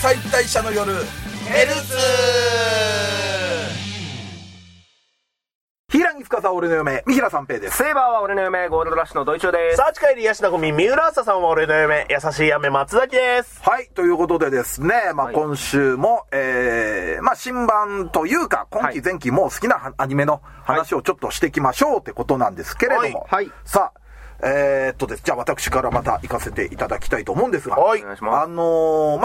解体者の夜ヘルツヒイラギスカさ俺の嫁三平三平です。 セイバーは俺の嫁ゴールドラッシュのドイチューです。 サーチカイリヤシナゴミ三浦朝さんは俺の嫁優しい雨松崎です。 はい、ということでですね、 はい、 今週も、新版というか今期前期も好きなアニメの話をちょっとしていきましょうってことなんですけれども、 はい、 さあですじゃあ私からまた行かせていただきたいと思うんですが、 はい、お願いします。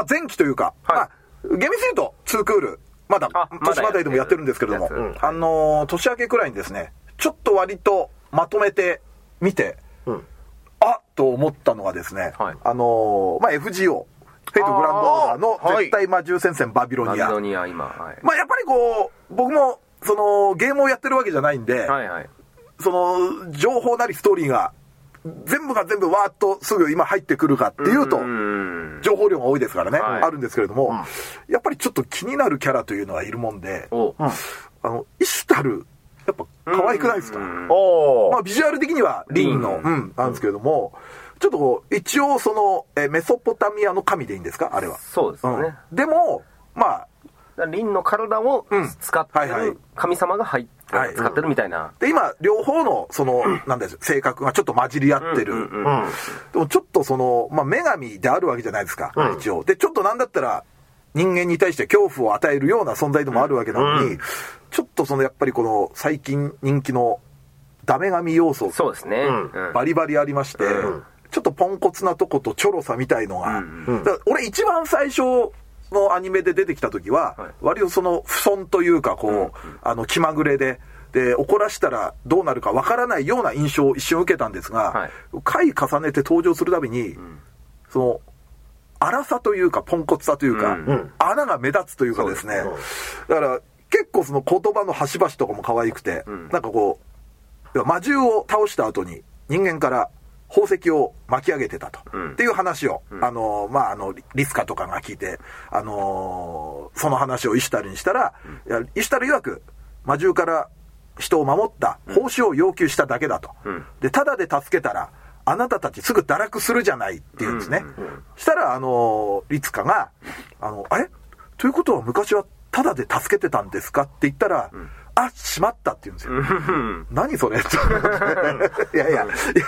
前期というか、 はい、 厳密に言うと2クールまだ年またいでもやってるんですけれども、年明けくらいにですねちょっと割とまとめてみて、あっと思ったのがですね、 はい、 FGO フェイトグランドオーダーの絶対魔獣戦線バビロニア、 今、はい、 やっぱりこう僕もそのゲームをやってるわけじゃないんで、 はいはい、その情報なりストーリーが全部わーっとすぐ今入ってくるかっていうと情報量が多いですからね、はい、あるんですけれども、やっぱりちょっと気になるキャラというのがいるもんで、イシュタルやっぱ可愛くないですか？ビジュアル的にはリンの、なんですけれども、ちょっとこう一応そのメソポタミアの神でいいんですかあれは。 そうですね、 でもリンの体を使ってる神様が入って使ってるみたいな。 で今両方のそのなんです性格がちょっと混じり合ってる。でもちょっとその女神であるわけじゃないですか、一応。でちょっとなんだったら人間に対して恐怖を与えるような存在でもあるわけなのに、ちょっとそのやっぱりこの最近人気のダメ神要素、 そうですね、 バリバリありまして、ちょっとポンコツなとことチョロさみたいのが、だから俺一番最初のアニメで出てきた時は、割とその不遜というかこう、気まぐれで怒らしたらどうなるかわからないような印象を一瞬受けたんですが、回重ねて登場するたびに、その荒さというかポンコツさというか、穴が目立つというかですね、だから結構その言葉の端々とかも可愛くて、なんかこう魔獣を倒した後に人間から宝石を巻き上げてたと、っていう話を、リスカとかが聞いて、その話をイシュタルにしたら、イシュタル曰く魔獣から人を守った報酬を要求しただけだと、でただで助けたらあなたたちすぐ堕落するじゃないって言うんですね。したらリツカがあれということは昔はただで助けてたんですかって言ったら、あ、しまったって言うんですよ。何それいや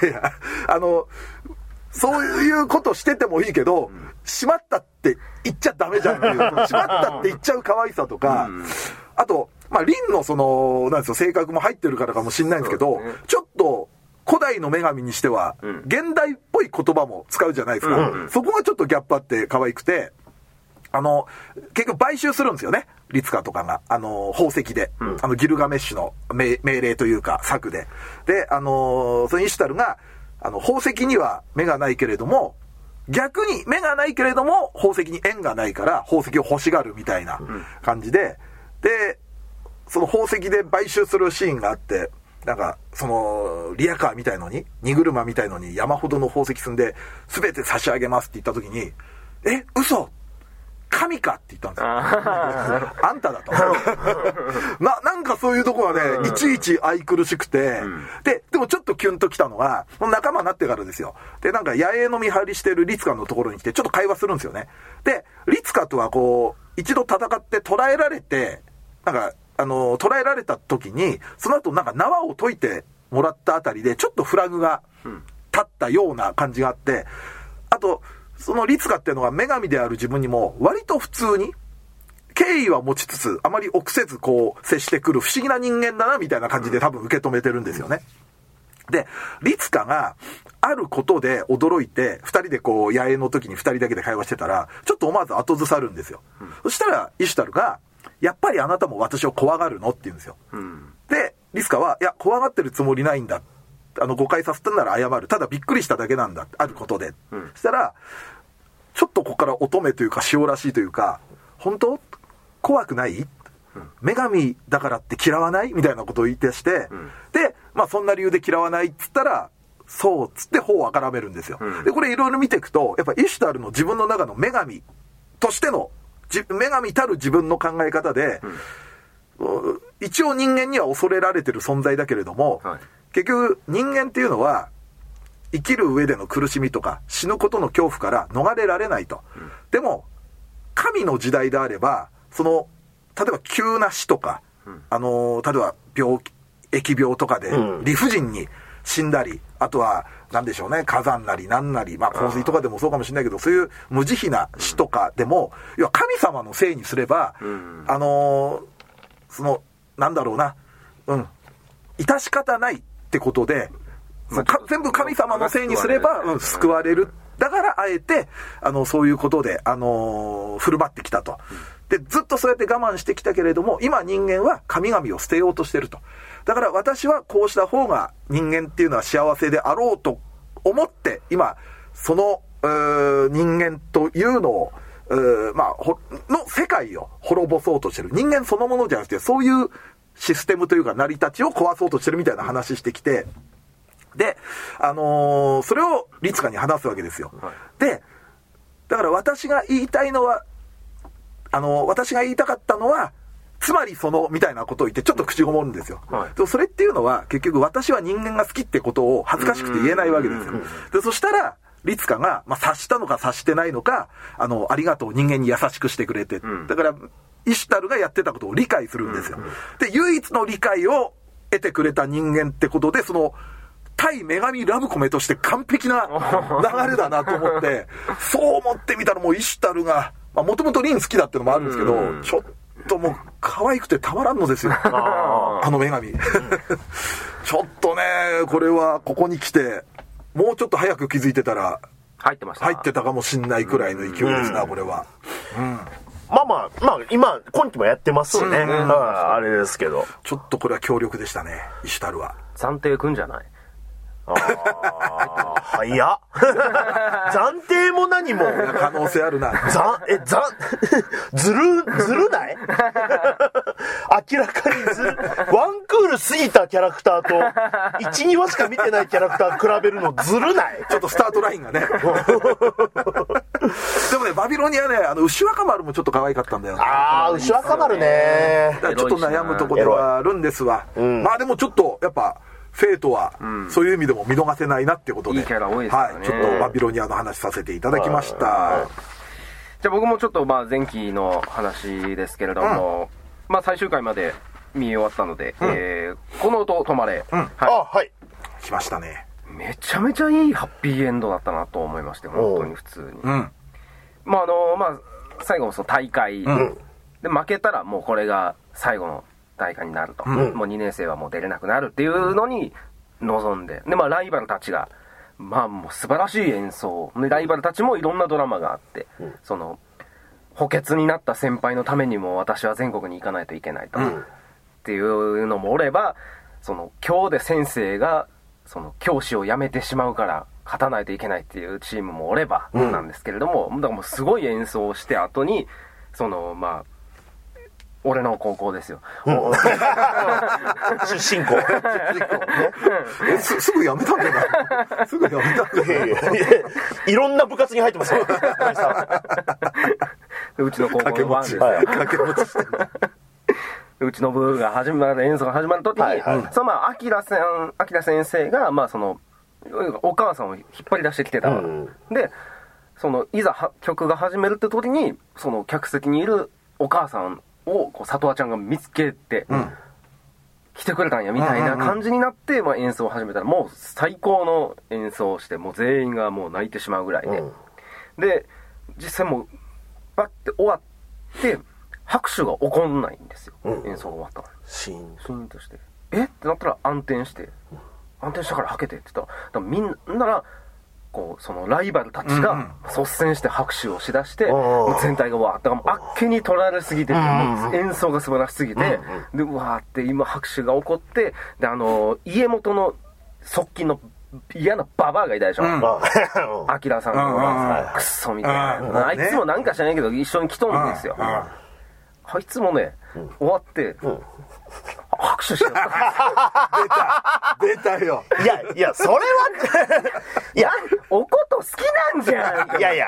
そういうことしててもいいけど、しまったって言っちゃダメじゃんっていう、しまったって言っちゃう可愛さとか、あとリンのそのなんですよ、性格も入ってるからかもしれないんですけど、ちょっと古代の女神にしては、現代っぽい言葉も使うじゃないですか、そこがちょっとギャップあって可愛くて、結局買収するんですよね、リツカとかが宝石で、ギルガメッシュの命令というか策で、そのイシュタルが宝石には目がないけれども、逆に目がないけれども宝石に縁がないから宝石を欲しがるみたいな感じで、でその宝石で買収するシーンがあって、なんかそのリアカーみたいのに荷車みたいのに山ほどの宝石積んで全て差し上げますって言った時に、嘘神かって言ったんですよ。あんただとなんかそういうとこはね、いちいち愛くるしくて、でもちょっとキュンときたのは仲間になってからですよ。でなんか野営の見張りしてるリツカのところに来てちょっと会話するんですよね。でリツカとはこう一度戦って捕らえられて、なんか捕らえられた時にその後なんか縄を解いてもらったあたりでちょっとフラグが立ったような感じがあって、あとそのリツカっていうのは女神である自分にも割と普通に敬意は持ちつつあまり臆せずこう接してくる不思議な人間だなみたいな感じで多分受け止めてるんですよね。でリツカがあることで驚いて2人でこう野営の時に2人だけで会話してたらちょっと思わず後ずさるんですよ。そしたらイシュタルがやっぱりあなたも私を怖がるのって言うんですよ。でリツカはいや怖がってるつもりないんだ、誤解させたなら謝る、ただびっくりしただけなんだ、あることで、そしたらちょっとここから乙女というか塩らしいというか、本当怖くない、女神だからって嫌わないみたいなことを言い出して、でそんな理由で嫌わないっつったらそうっつって頬をあからめるんですよ。でこれいろいろ見ていくとやっぱイシュタルの自分の中の女神としての女神たる自分の考え方で、一応人間には恐れられてる存在だけれども、結局人間っていうのは生きる上での苦しみとか死ぬことの恐怖から逃れられないと、でも神の時代であれば、例えば急な死とか、例えば疫病とかで理不尽に死んだり、あとは何でしょうね、火山なり何なり、洪水とかでもそうかもしれないけど、そういう無慈悲な死とかでも、要は神様のせいにすれば、なんだろうな、致し方ないってことで、全部神様のせいにすれば、救われる。だからあえてそういうことで振る舞ってきたと。でずっとそうやって我慢してきたけれども、今人間は神々を捨てようとしてると。だから私はこうした方が人間っていうのは幸せであろうと思って、今その人間というのをの世界を滅ぼそうとしてる。人間そのものじゃなくて、そういうシステムというか成り立ちを壊そうとしてるみたいな話してきて、で、それを律香に話すわけですよ。で、だから私が言いたいのは、私が言いたかったのは、つまりみたいなことを言ってちょっと口ごもるんですよ。でそれっていうのは、結局私は人間が好きってことを恥ずかしくて言えないわけですよ。で、そしたら、律香が、察したのか察してないのか、ありがとう、人間に優しくしてくれて。だから、イシュタルがやってたことを理解するんですよ。で、唯一の理解を得てくれた人間ってことで、対女神ラブコメとして完璧な流れだなと思って、そう思ってみたらもうイシュタルが、もともとリン好きだってのもあるんですけど、ちょっともう可愛くてたまらんのですよ。女神。ちょっとね、これはここに来て、もうちょっと早く気づいてたら、 入ってました。 入ってたかもしんないくらいの勢いですな、これは。 今期もやってますしね。あれですけど。 ちょっとこれは強力でしたね、イシュタルは。 暫定くんじゃない？ 早っ。暫定も何も可能性あるな。 ずるない明らかにワンクール過ぎたキャラクターと 1,2 話しか見てないキャラクター比べるのずるない？ ちょっとスタートラインがね。でもね、バビロニアね、牛若丸もちょっと可愛かったんだよね。 牛若丸ね。 ちょっと悩むところではあるんですわ。でもちょっとやっぱフェイトはそういう意味でも見逃せないなってことで、 いいキャラ多いですよね。 ちょっとバビロニアの話させていただきました。 じゃあ僕もちょっと前期の話ですけれども、最終回まで見終わったので、この音止まれ、 来ましたね。 めちゃめちゃいいハッピーエンドだったなと思いまして、本当に普通に。最後その大会で負けたらもうこれが最後の大会になると、もう2年生はもう出れなくなるっていうのに臨んで、でライバルたちがもう素晴らしい演奏で、ライバルたちもいろんなドラマがあって、補欠になった先輩のためにも私は全国に行かないといけないと、っていうのもおれば、今日で先生が教師を辞めてしまうから勝たないといけないっていうチームもおればなんですけれども、だからもうすごい演奏をして後に俺の高校ですよ。 出身校。 すぐ辞めたんだよな。すぐ辞めたんだよ。 いろんな部活に入ってますよ。 うちの高校のワンです。 掛け持ちしてる。 うちの部が演奏が始まるときに、アキラ先生が、お母さんを引っ張り出してきてた。で、いざ曲が始めるって時に、客席にいるお母さんを里和ちゃんが見つけて、来てくれたんやみたいな感じになって、演奏を始めたら、もう最高の演奏をして、もう全員がもう泣いてしまうぐらいで、で実際もうバッて終わって拍手が起こんないんですよ、演奏が終わったらシーンとしてってなったら暗転したからはけてって言ったら、みんならそのライバルたちが率先して拍手をしだして、全体がわーってあっけに取られすぎて、演奏が素晴らしすぎて、でわーって今拍手が起こって、で家元の側近の嫌なババアがいたでしょ、アキラさんのクソみたいな、あいつもなんか知らないけど一緒に来とるんですよ。あいつもね、終わって、拍手しちゃった。 出たよ。 いや、それは、いや、 おこと好きなんじゃん。 いや。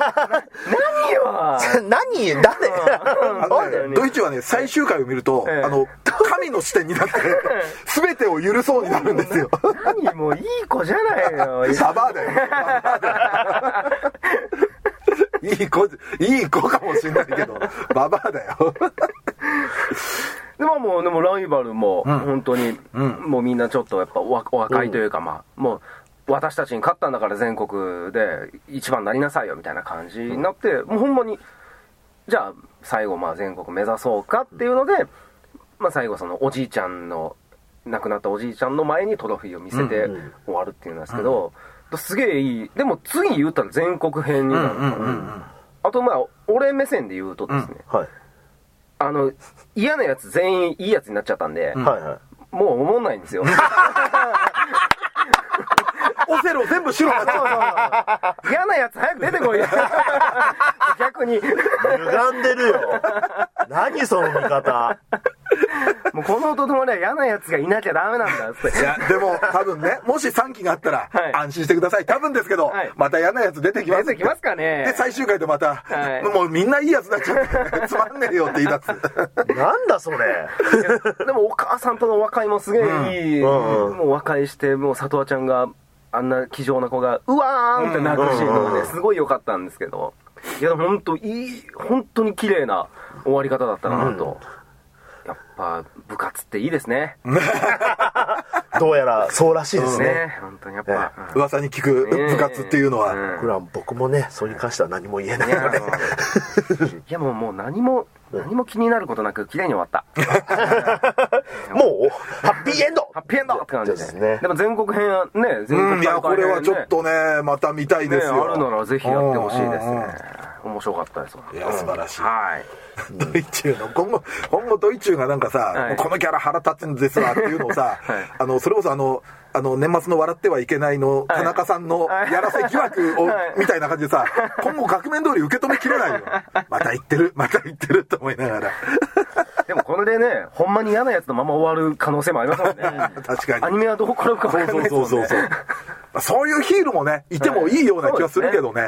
何誰ドイツはね、最終回を見ると、神の視点になって、全てを許そうになるんですよ。 何もういい子じゃないの。 サバーだよ。 いい子かもしれないけど、ババアだよ。 でもライバルも本当に、もうみんなちょっとやっぱお若いというか、もう私たちに勝ったんだから全国で一番になりなさいよみたいな感じになって、もうほんまにじゃあ最後全国目指そうかっていうので、最後そのおじいちゃんの亡くなったおじいちゃんの前にトロフィーを見せて終わるっていうんですけど、すげえいい。でも次言ったら全国編になるから、あと俺目線で言うとですね、嫌なやつ全員いいやつになっちゃったんで、もう思んないんですよ。 オセロ全部白になっちゃう。嫌なやつ早く出てこいよ。逆に。 歪んでるよ。何その見方。 もうこのともには嫌なやつがいなきゃダメなんだって。 いや、でも多分ね、もし3期があったら安心してください。多分ですけど、また嫌なやつ出てきます。 出てきますかね。 で、最終回でまた、もうみんないいやつになっちゃって、つまんねえよって言い出す。 なんだそれ。 でもお母さんとの和解もすげえいい。もう和解して、もう里和ちゃんが、あんな気丈な子が、うわーんって泣くシーンがね、すごい良かったんですけど、いや、でも本当に綺麗な終わり方だったなと。やっぱ部活っていいですね。 どうやらそうらしいですね。 本当にやっぱ、 噂に聞く部活っていうのは、 僕もね、それに関しては何も言えないので。 いやもう何も気になることなく綺麗に終わった。 もうハッピーエンドって感じですね。でも全国編ね、 いや、これはちょっとね、また見たいですよ。 あるならぜひやってほしいですね。面白かったです。 いや、素晴らしい。 はい。 ドイチューの今後ドイチューがなんかさ、このキャラ腹立つんですわっていうのをさ、それこそ年末の笑ってはいけないの田中さんのやらせ疑惑をみたいな感じでさ、今後額面通り受け止めきれないよ。また言ってると思いながら。 でもこれでね、ほんまに嫌なやつのまま終わる可能性もありますもんね。 確かに。 アニメはどこ転ぶか分からないですもんね。 そういうヒールもね、いてもいいような気がするけどね。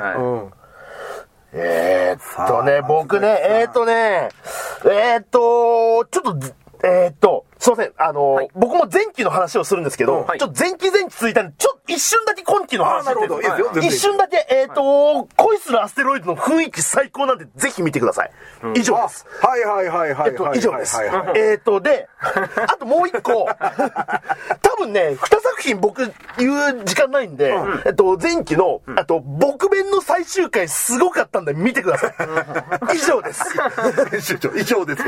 僕ね、ちょっと、すいません、僕も前期の話をするんですけど、ちょっと前期続いたんで、一瞬だけ今期の話してるんですよ。一瞬だけ、恋するアステロイドの雰囲気最高なんで、ぜひ見てください。以上です。 はい。 以上です。で、あともう一個、多分ね、2作品僕言う時間ないんで、前期の、僕弁の最終回すごかったんで見てください。以上です。 以上です。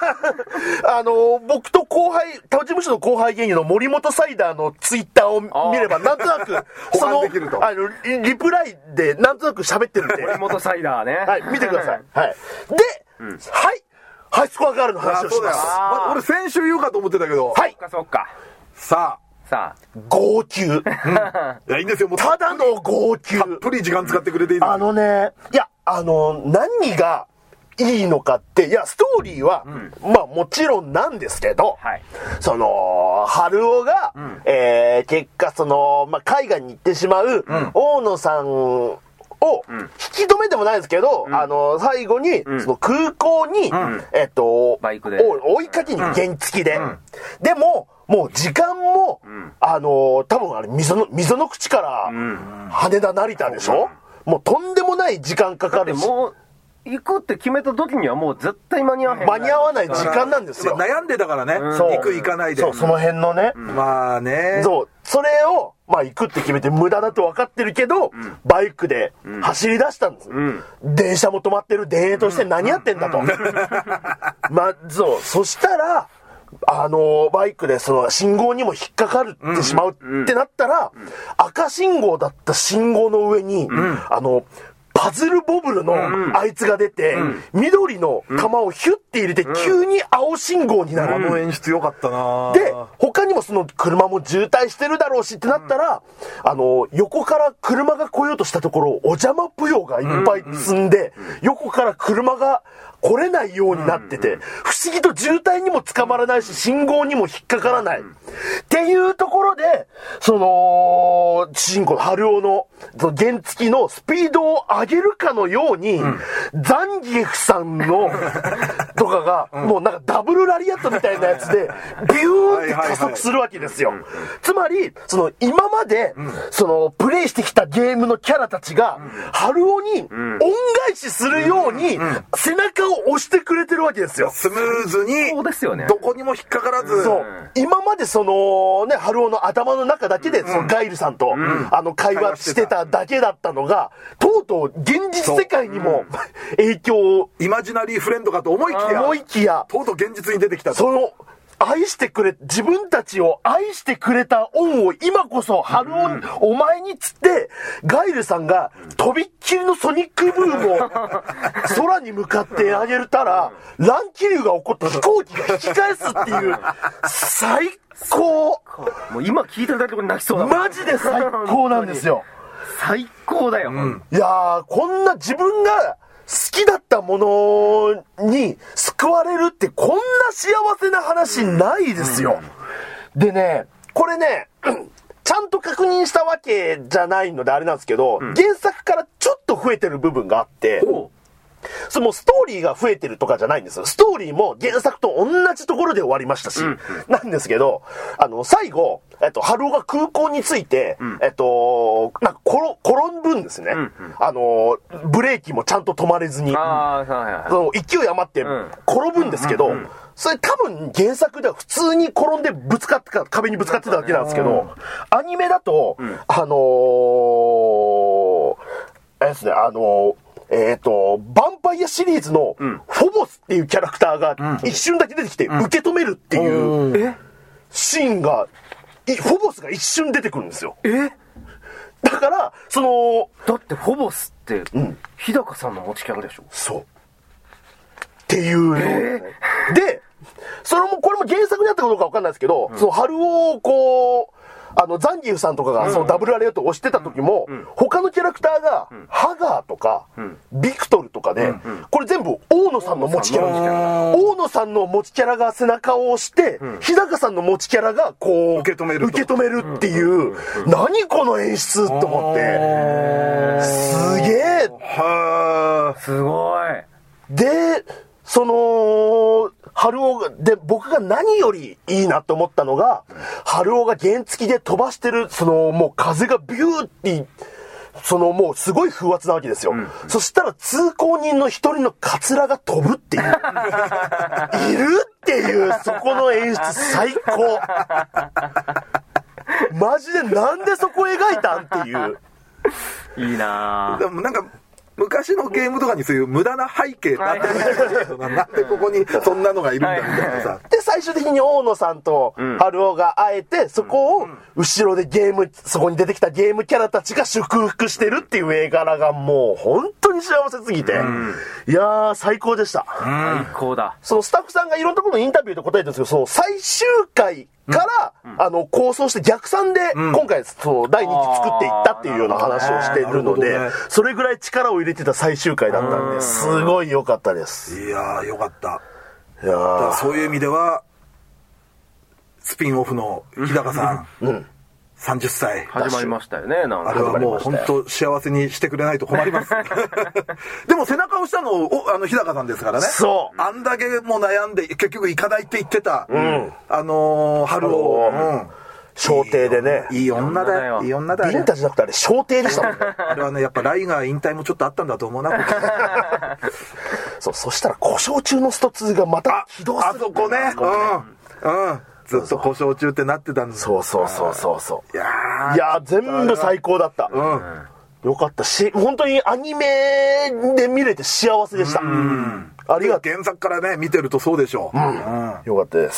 僕と他事務所の後輩芸人の森本サイダーのツイッターを見れば、なんとなく、リプライでなんとなく喋ってるんで。 森本サイダーね。 はい、見てください。はい。で、ハイスコアガールの話をします。 俺先週言うかと思ってたけど。 はい。 そっか。 さあ。 号泣。いや、いいんですよ。もうただの号泣。 たっぷり時間使ってくれていいですよ。何がいいのかって、いや、ストーリーは、もちろんなんですけど、春尾が、結果、海外に行ってしまう、大野さんを、引き止めてもないですけど、最後に、その空港に、 バイクで追いかけに原付で。でも、もう時間も、多分あれ、溝の口から、羽田成田でしょ、もうとんでもない時間かかるし。 行くって決めた時にはもう絶対間に合わない。 間に合わない時間なんですよ。 悩んでたからね。行く行かないで。 そう、その辺のね。 まあね。 そう。それを、行くって決めて無駄だと分かってるけど、バイクで走り出したんです。電車も止まってる田園として何やってんだと。そしたら、バイクでその信号にも引っかかってしまうってなったら、赤信号だった信号の上に、パズルボブルのあいつが出て、緑の玉をヒュッて入れて、急に青信号になる。 演出良かったな。 で、他にもその車も渋滞してるだろうしってなったら、横から車が来ようとしたところ、お邪魔ぷよがいっぱい積んで、横から車が来れないようになってて、不思議と渋滞にも捕まらないし、信号にも引っかからない。っていうところで、主人公の春尾の、原付のスピードを上げるかのように、ザンギエフさんの、 とかが、もうなんかダブルラリアットみたいなやつでビューって加速するわけですよ。つまりその今までそのプレイしてきたゲームのキャラたちが春尾に恩返しするように背中を押してくれてるわけですよ。 スムーズにそうですよね。 どこにも引っかからず、 そう今までそのね春尾の頭の中だけでそのガイルさんと会話してただけだったのが、とうとう現実世界にも影響をイマジナリーフレンドかと思いきやとうとう現実に出てきたと。 その自分たちを愛してくれた恩を今こそ春尾、お前につってガイルさんがとびっきりのソニックブームを空に向かってあげたら乱気流が起こって飛行機が引き返すっていう最高。 もう今聞いてるだけで泣きそうだもん。 マジで最高なんですよ。 最高だよ。 いやー、こんな自分が好きだったものに救われるってこんな幸せな話ないですよ。でね、これね、ちゃんと確認したわけじゃないのであれなんですけど、原作からちょっと増えてる部分があって、そのストーリーが増えてるとかじゃないんですよ。ストーリーも原作と同じところで終わりましたし、なんですけど、最後、春尾が空港に着いて、なんか転ぶんですね。ブレーキもちゃんと止まれずに、勢い余って転ぶんですけど、それ多分原作では普通に転んで壁にぶつかってただけなんですけど、アニメだと、あれですね、ヴァンパイアシリーズのフォボスっていうキャラクターが一瞬だけ出てきて受け止めるっていうシーンが、フォボスが一瞬出てくるんですよ。だから、 だってフォボスって、日高さんの持ちキャラでしょ。 そう。っていうの、で、これも原作にあったかどうかわかんないですけど、その春尾をこう、ザンギフさんとかがそのダブルアレアットを押してた時も、他のキャラクターが、ハガーとか、ビクトルとかで、これ全部大野さんの持ちキャラ。大野さんの持ちキャラが背中を押して、日高さんの持ちキャラがこう、 受け止めるっていう、何この演出って思って、すげえ。 すごい。 で、春尾で僕が何よりいいなと思ったのが、春尾が原付で飛ばしてるもう風がビューってもうすごい風圧なわけですよ。そしたら通行人の一人のカツラが飛ぶっていういるっていうそこの演出最高。マジでなんでそこ描いたんっていう。 いいなぁ。 でもなんか昔のゲームとかにそういう無駄な背景ってあったりなんでここにそんなのがいるんだみたいなさ。 で最終的に大野さんと春尾が会えて、そこを後ろでそこに出てきたゲームキャラたちが祝福してるっていう絵柄がもう本当に幸せすぎて、いやー最高でした。 最高だ。 そのスタッフさんがいろんなことのインタビューで答えてるんですけど、その最終回から構想して逆算で今回第2期作っていったっていうような話をしているので、それぐらい力を入れてた最終回だったんですごい良かったです。 いやー良かった。 いやーそういう意味ではスピンオフの日高さん、30歳始まりましたよね。 あれはもう本当幸せにしてくれないと困りますでも背中を押したの日高さんですからね。 そうあんだけも悩んで結局行かないって言ってた、春を、 小艇でね、 いい女だよ。いい女だよ。 ビンタじゃなくてあれ小艇でしたもんね。 あれはねやっぱライガー引退もちょっとあったんだと思うなそしたら故障中のスト2がまた起動する。 あそこね、ずっと故障中ってなってたんです。 そう。いや全部最高だった。よかったし、本当にアニメで見れて幸せでした。ありがとう。 原作からね見てるとそうでしょう。 よかったです。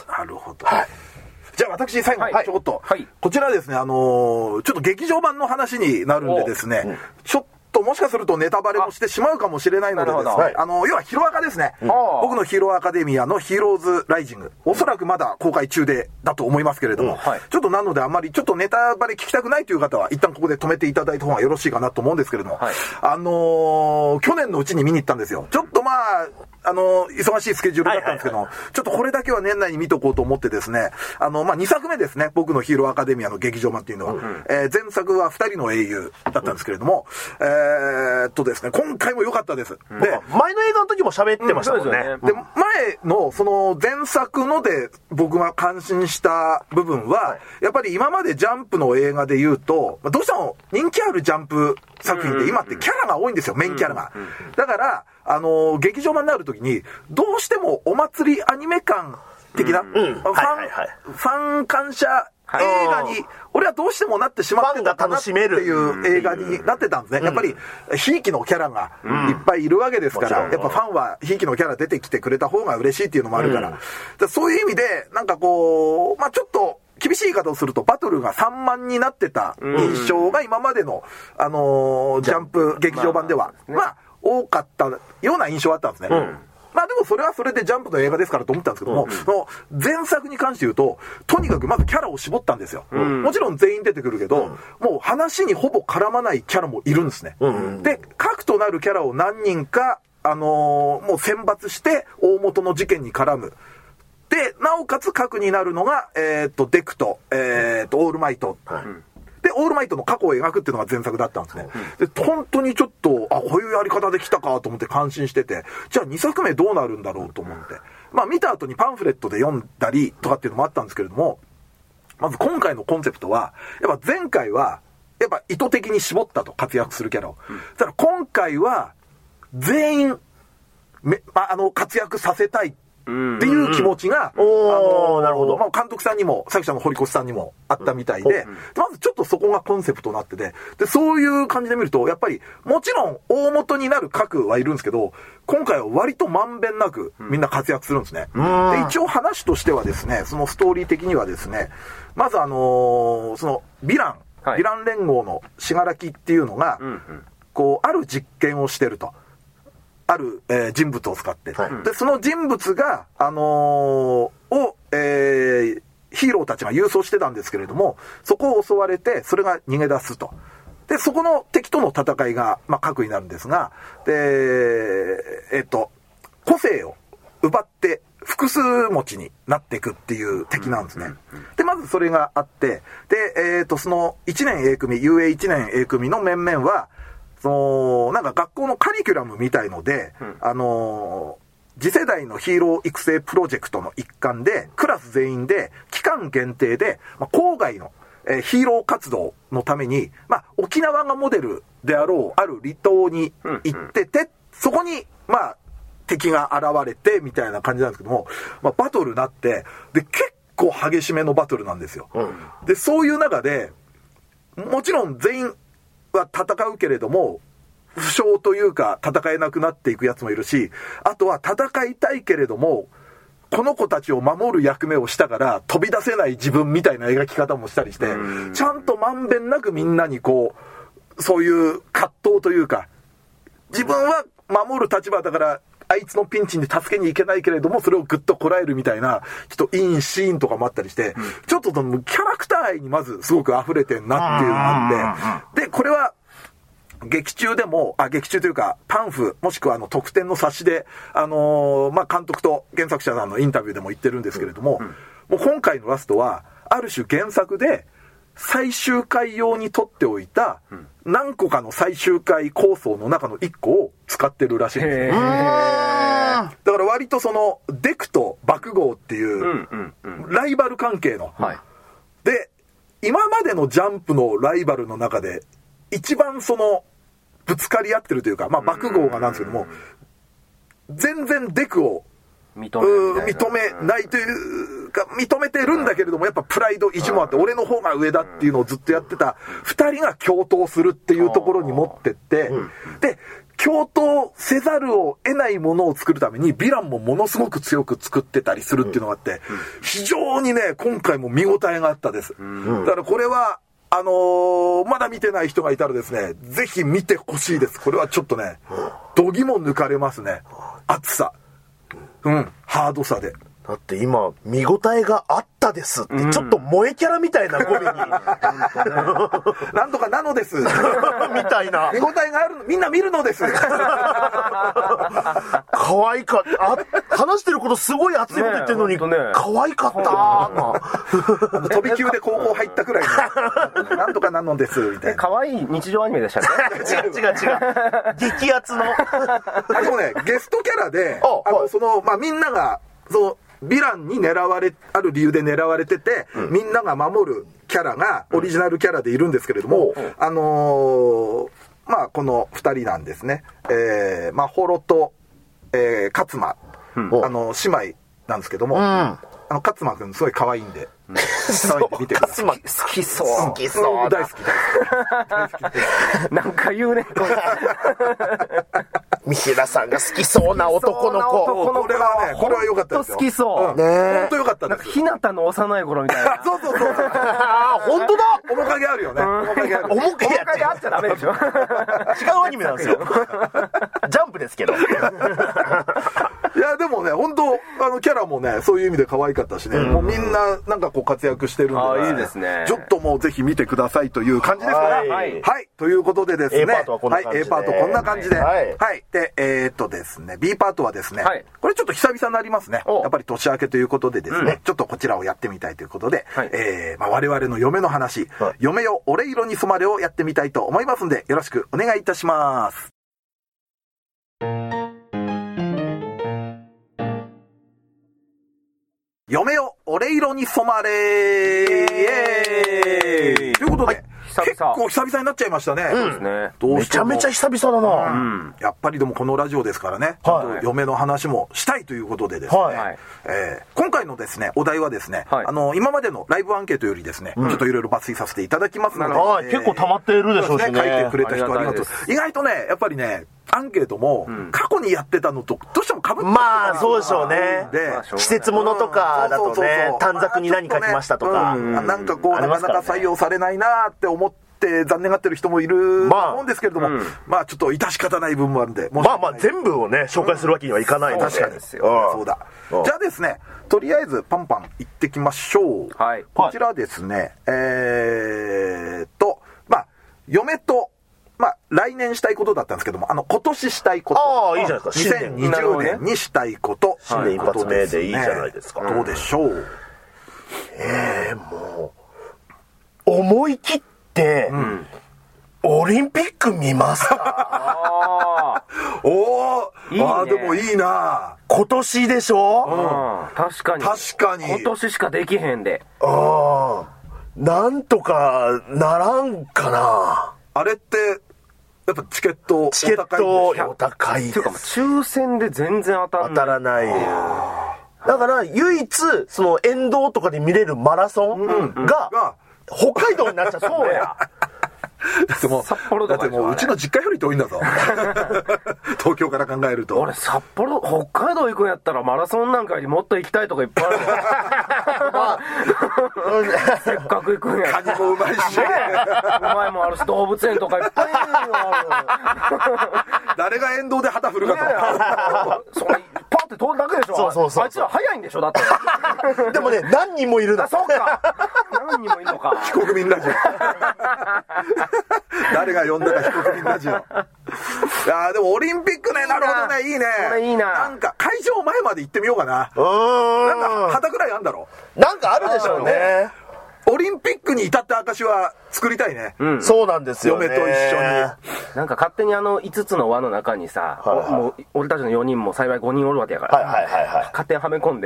なるほど。じゃあ私最後ちょっと、こちらですねちょっと劇場版の話になるんでですね、ちょっともしかするとネタバレもしてしまうかもしれないのでですね、要はヒロアカですね、僕のヒーローアカデミアのヒーローズライジング、おそらくまだ公開中だと思いますけれども、ちょっとなのであんまりちょっとネタバレ聞きたくないという方は一旦ここで止めていただいた方がよろしいかなと思うんですけれども、去年のうちに見に行ったんですよ。ちょっとまあ忙しいスケジュールだったんですけど、ちょっとこれだけは年内に見とこうと思ってですね、2作目ですね、僕のヒーローアカデミアの劇場版っていうのは、前作は二人の英雄だったんですけれども、ですね、今回も良かったです。で、 前の映画の時も喋ってましたもんね。 で、前の、その前作ので僕が感心した部分は、やっぱり今までジャンプの映画で言うと、どうしても人気あるジャンプ作品って今ってキャラが多いんですよ、メインキャラが。だから、劇場版になるときに、どうしてもお祭りアニメ感的な、ファン感謝映画に、俺はどうしてもなってしまってたかなっていう映画になってたんですね。やっぱり、ひいきのキャラがいっぱいいるわけですから、やっぱファンはひいきのキャラ出てきてくれた方が嬉しいっていうのもあるから、そういう意味で、なんかこう、ちょっと、厳しい言い方をするとバトルが散漫になってた印象が今までの、ジャンプ劇場版では、多かったような印象あったんですね。でもそれはそれでジャンプの映画ですからと思ったんですけども、その前作に関して言うと、とにかくまずキャラを絞ったんですよ。もちろん全員出てくるけど、もう話にほぼ絡まないキャラもいるんですね。で、核となるキャラを何人か、もう選抜して大元の事件に絡む。で、なおかつ核になるのが、デクと、オールマイト。で、オールマイトの過去を描くっていうのが前作だったんですね。で、本当にちょっと、こういうやり方できたかと思って感心してて、じゃあ2作目どうなるんだろうと思って。見た後にパンフレットで読んだりとかっていうのもあったんですけれども、まず今回のコンセプトは、やっぱ前回は、やっぱ意図的に絞ったと、活躍するキャラを。ただ今回は、全員、活躍させたい。っていう気持ちが、 なるほど。 監督さんにも、作者の堀越さんにもあったみたいで、まずちょっとそこがコンセプトになってて、で、そういう感じで見ると、やっぱり、もちろん大元になる核はいるんですけど、今回は割とまんべんなくみんな活躍するんですね。で、一応話としてはですね、そのストーリー的にはですね、まずその、ヴィラン連合の信楽っていうのが、こう、ある実験をしてると。ある、人物を使って、でその人物が、ヒーローたちが郵送してたんですけれども、そこを襲われてそれが逃げ出すと。でそこの敵との戦いが、核になるんですが、で個性を奪って複数持ちになっていくっていう敵なんですね。でまずそれがあって、でその1年 A 組 UA1 年 A 組の面々はなんか学校のカリキュラムみたいので、次世代のヒーロー育成プロジェクトの一環で、クラス全員で、期間限定で、郊外の、ヒーロー活動のために、沖縄がモデルであろう、ある離島に行ってて、そこに、敵が現れて、みたいな感じなんですけども、バトルになって、で、結構激しめのバトルなんですよ。で、そういう中で、もちろん全員、は戦うけれども負傷というか戦えなくなっていくやつもいるし、あとは戦いたいけれどもこの子たちを守る役目をしたから飛び出せない自分みたいな描き方もしたりして、ちゃんとまんべんなくみんなにこうそういう葛藤というか、自分は守る立場だからあいつのピンチに助けに行けないけれどもそれをぐっとこらえるみたいなちょっとインシーンとかもあったりして、ちょっとそのキャラクター愛にまずすごく溢れてんなっていうのがあって、でこれは劇中でも劇中というかパンフもしくは特典の冊子で監督と原作者さんのインタビューでも言ってるんですけれども、もう今回のラストはある種原作で最終回用に撮っておいた何個かの最終回構想の中の1個を使ってるらしいんですよ。だから割とそのデクと爆豪っていうライバル関係の、で今までのジャンプのライバルの中で一番そのぶつかり合ってるというか、爆豪がなんですけども全然デクを認めないというか認めてるんだけれどもやっぱプライド意地もあって俺の方が上だっていうのをずっとやってた2人が共闘するっていうところに持ってって、で共闘せざるを得ないものを作るためにヴィランもものすごく強く作ってたりするっていうのがあって非常にね今回も見応えがあったです。だからこれはまだ見てない人がいたらですねぜひ見てほしいです。これはちょっとね度肝抜かれますね。熱さハードさでだって今見応えがあったですってちょっと萌えキャラみたいな語尾になんとかなのですみたいな見応えがあるみんな見るのです可愛かった話してることすごい熱いこと言ってるのに、 ね可愛かったな飛び級で高校入ったくらいのなんとかなのですみたいな可愛い日常アニメでしたっけ？ 違う激アツのでもねゲストキャラでみんながヴィランにある理由で狙われてて、みんなが守るキャラがオリジナルキャラでいるんですけれども、この2人なんですね。まほろと、勝間、姉妹なんですけども、勝間くんすごい可愛いんで、可愛いんで見てください。 好きそう大好き大好きなんか言うねこれ三平さんが好きそうな男の子。 これは良かったですよ。 好きそう。 本当良かったです。 ひなたの幼い頃みたいな。 そう。 本当だ。 面影あるよね。面影ある。 面影あっちゃダメでしょ。 違うアニメなんですよ。ジャンプですけど。 いやでもね本当キャラもねそういう意味で可愛かったしね、もうみんななんかこう活躍してるんで、 いいですね。 ちょっともうぜひ見てくださいという感じですから、はいということでですね、 A パートはこんな感じで、 A パートこんな感じで、 はいでですね B パートはですね、 はい、 これちょっと久々になりますね。やっぱり年明けということでですね、ちょっとこちらをやってみたいということで、我々の嫁の話、嫁よ俺色に染まれをやってみたいと思いますんでよろしくお願いいたします。嫁よ俺色に染まれイエーイということで、結構久々になっちゃいましたね。 そうですね。 めちゃめちゃ久々だな。 やっぱりでもこのラジオですからね、ちょっと嫁の話もしたいということでですね、今回のですねお題はですね、今までのライブアンケートよりですね、ちょっといろいろ抜粋させていただきますので、 結構溜まっているでしょうしね。 書いてくれた人ありがとう。意外とねやっぱりねアンケートも過去にやってたのとどうしても被ってる。 まあそうでしょうね。季節ものとかだとね、短冊に何書きましたとか、 なんかこうなかなか採用されないなって思って残念がってる人もいると思うんですけれども、まあちょっと致し方ない部分もあるんで、 まあ全部をね紹介するわけにはいかないので、 確かにですよ。そうだ。じゃあですね、とりあえずパンパンいってきましょう。こちらですね、嫁と来年したいことだったんですけども、今年したいこと。 いいじゃないですか。 2020年にしたいこと。 新年一発目でいいじゃないですか。 どうでしょう。 もう思い切って、オリンピック見ますか？ でもいいな。 今年でしょ？ 確かに。今年しかできへんで。 なんとかならんかな。 あれってやっぱチケットお高いです。 っていうか抽選で全然当たらない。 だから唯一その沿道とかで見れるマラソンが北海道になっちゃう。そうや。 だってもううちの実家より遠いんだぞ。東京から考えると。 俺北海道行くんやったらマラソンなんかよりもっと行きたいとかいっぱいある。せっかく行くんや。 カニもうまいし、 うまいもんあるし、動物園とかいっぱいある。誰が沿道で旗振るかと。 それパッて通るだけでしょ。 そうあいつら早いんでしょだって。 でもね、何人もいるの。 そうか。何人もいるのか。 非国民ラジオ。誰が呼んだか非国民ラジオ。でもオリンピックね、なるほどね、いいね。 これいいな。 なんか会場前まで行ってみようかな。なんか旗ぐらいあんだろ。 なんかあるでしょうね。 オリンピックに至った証は作りたいね。 そうなんですよね。 嫁と一緒に。 なんか勝手に5つの輪の中にさ、もう俺たちの4人も幸い5人おるわけやから、勝手にはめ込んで